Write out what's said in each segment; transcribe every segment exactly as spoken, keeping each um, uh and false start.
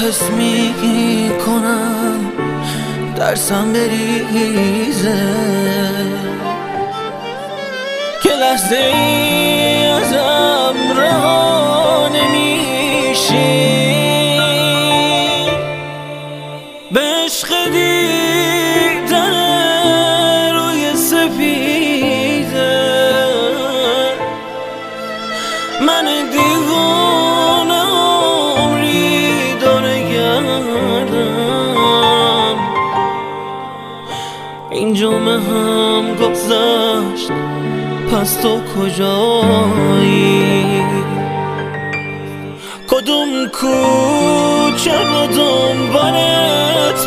حس می کنم ترسم بریزه، که لحظه ای ازم رها نمیشی. به عشق دیدن روی سپیده من دیوانه عمری داره گردم. این جمعه هم گذشت، پس تو کجایی؟ کدوم کوچه رو دنبالت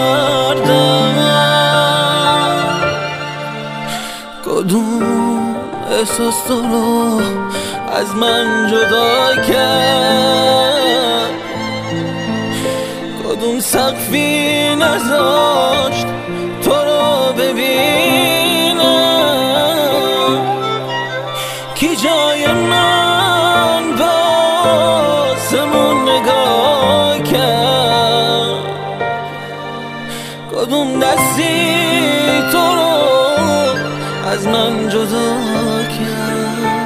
بگردم؟ کدوم احساس تو رو از من جدا کرد؟ کدوم سقفی نذاشت تو رو ببینم؟ کی جای من باسمون نگاه کرد؟ کدوم دستی تو رو از من جدا کرد؟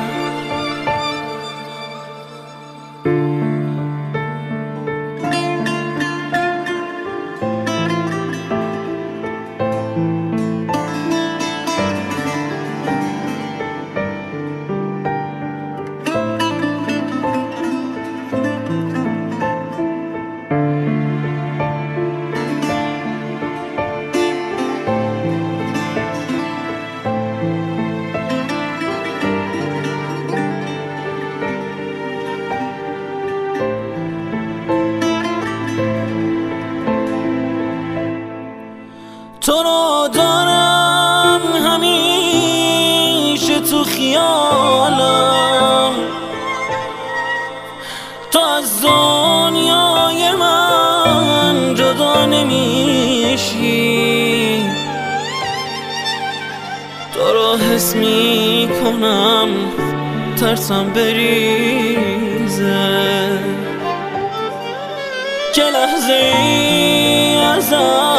تو رو دارم همیشه تو خیالم، تو از دنیای من جدا نمیشی. تو رو حس می کنم ترسم بریزه، که لحظه ای ازم